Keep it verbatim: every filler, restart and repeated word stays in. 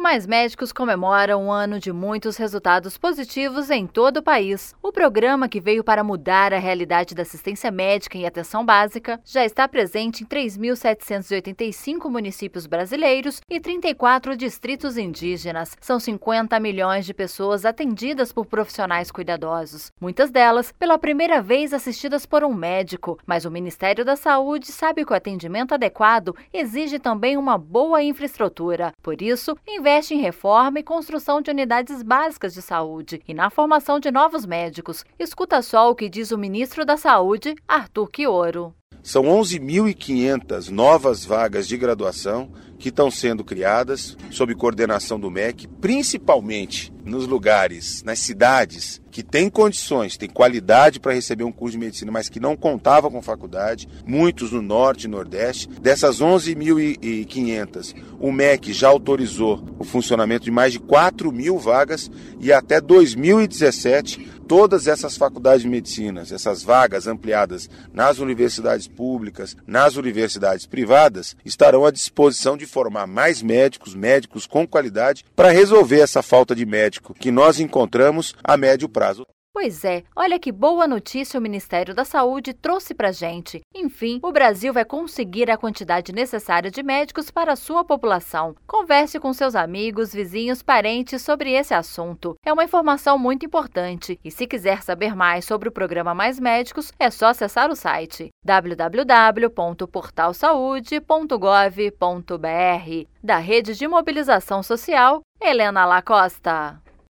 Mais Médicos comemora um ano de muitos resultados positivos em todo o país. O programa, que veio para mudar a realidade da assistência médica e atenção básica, já está presente em três mil setecentos e oitenta e cinco municípios brasileiros e trinta e quatro distritos indígenas. São cinquenta milhões de pessoas atendidas por profissionais cuidadosos, muitas delas pela primeira vez assistidas por um médico. Mas o Ministério da Saúde sabe que o atendimento adequado exige também uma boa infraestrutura. Por isso, investe em reforma e construção de unidades básicas de saúde e na formação de novos médicos. Escuta só o que diz o ministro da Saúde, Arthur Quioro. São onze mil e quinhentas novas vagas de graduação que estão sendo criadas sob coordenação do M E C, principalmente nos lugares, nas cidades que têm condições, têm qualidade para receber um curso de medicina, mas que não contavam com faculdade, muitos no norte e nordeste. Dessas onze mil e quinhentas, o M E C já autorizou o funcionamento de mais de quatro mil vagas e até dois mil e dezessete, todas essas faculdades de medicina, essas vagas ampliadas nas universidades públicas, nas universidades privadas, estarão à disposição de formar mais médicos, médicos com qualidade, para resolver essa falta de médico que nós encontramos a médio prazo. Pois é, olha que boa notícia o Ministério da Saúde trouxe pra gente. Enfim, o Brasil vai conseguir a quantidade necessária de médicos para a sua população. Converse com seus amigos, vizinhos, parentes sobre esse assunto. É uma informação muito importante. E se quiser saber mais sobre o programa Mais Médicos, é só acessar o site w w w ponto portal saúde ponto gov ponto b r. Da Rede de Mobilização Social, Helena Lacosta.